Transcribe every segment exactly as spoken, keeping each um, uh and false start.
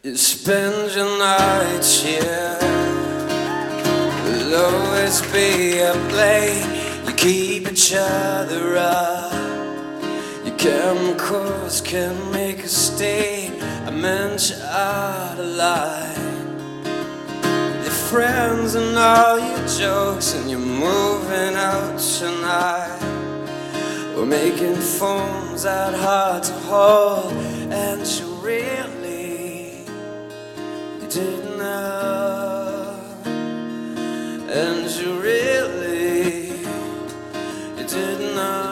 You spend your nights here. You'll always be up late. You keep each other up. Your chemicals can make a state. I meant you out of line. Your friends and all your jokes, and you're moving out tonight. We're making phones that hard to hold, and you really, you didn't know, and you really, you didn't know.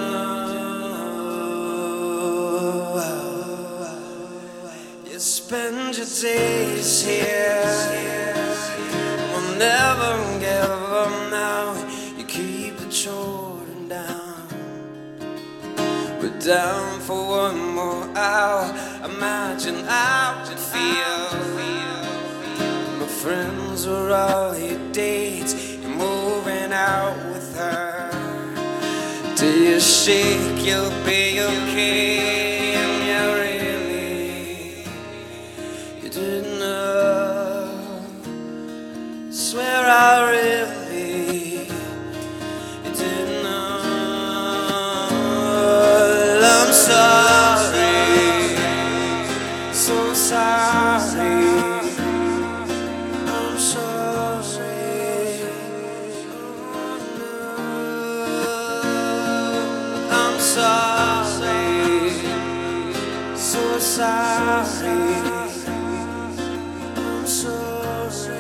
You spend your days here, we'll never give up now. You keep the children down. We're down for one more hour. Imagine how you'd feel. My friends were all your dates. You're moving out with her. Do you shake? You'll be okay. And you really, you didn't know. Swear I really, you didn't know. I'm sorry, so sorry. I'm sorry. I'm sorry, so sorry. I'm sorry.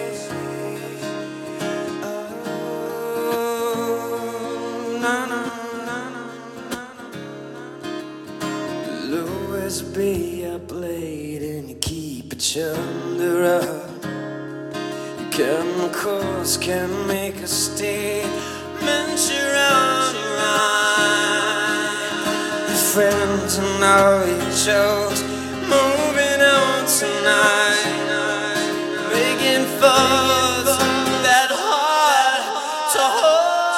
Oh, no, no. Always be up late and you keep each other up. Your chemicals can make a statement. You're on your mind. Your friends and all your jokes, moving on tonight, making fuzz that hard to hold.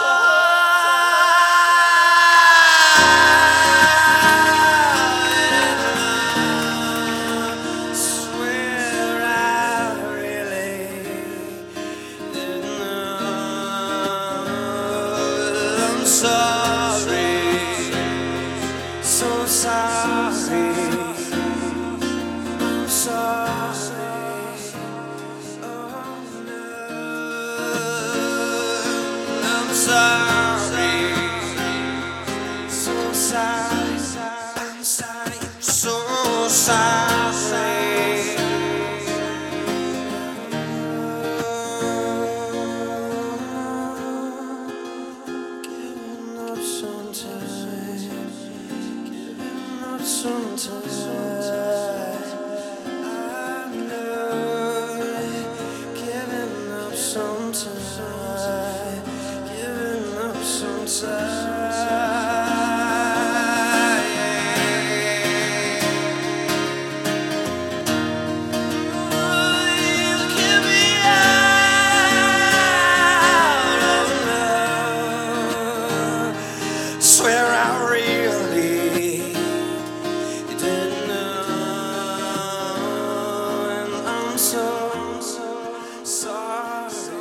Sorry, so sorry. I'm sorry. Oh no, I'm sorry. So sorry. I'm sorry. So sorry. Sometimes I know, giving up sometimes, giving up sometimes. You give me out, oh no. Swear I really. So, so sorry.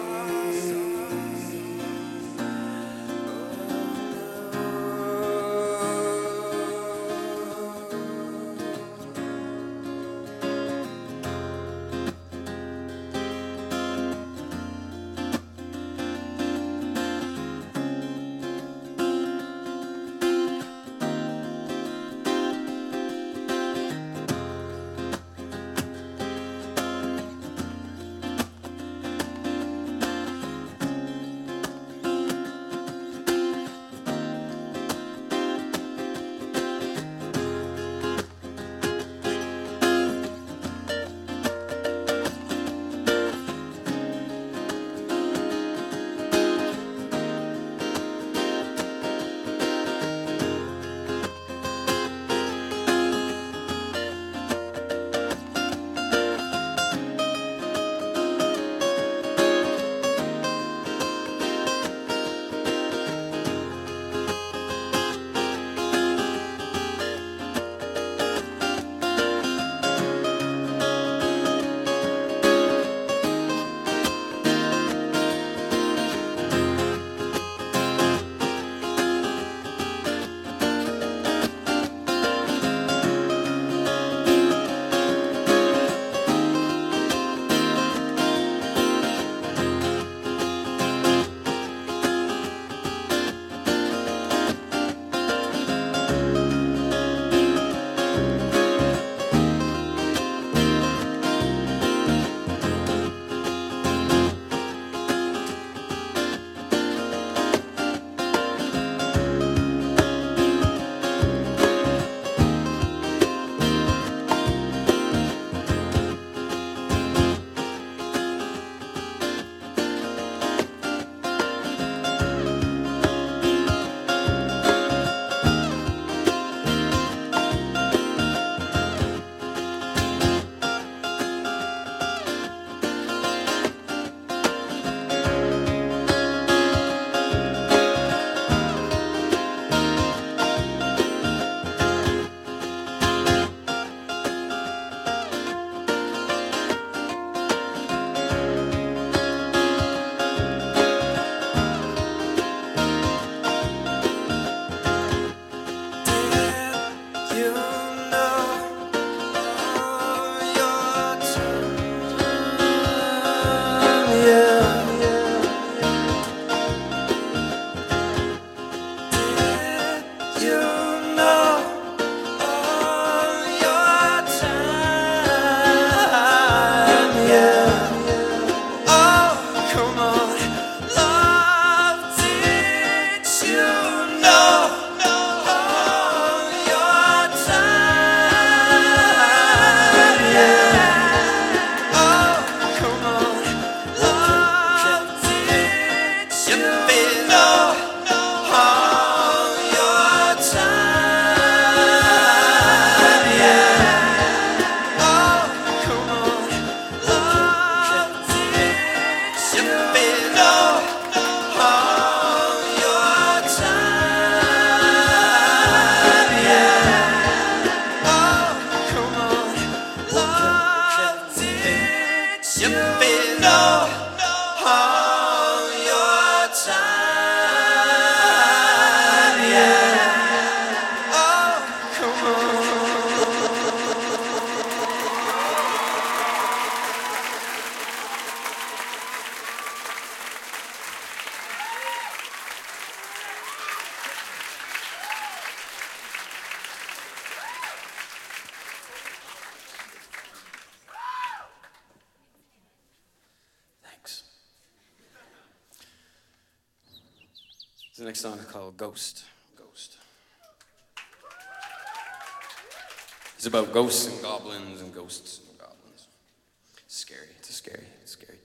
The next song is called Ghost. Ghost. It's about ghosts and goblins and ghosts and goblins. It's scary. It's a scary, it's a scary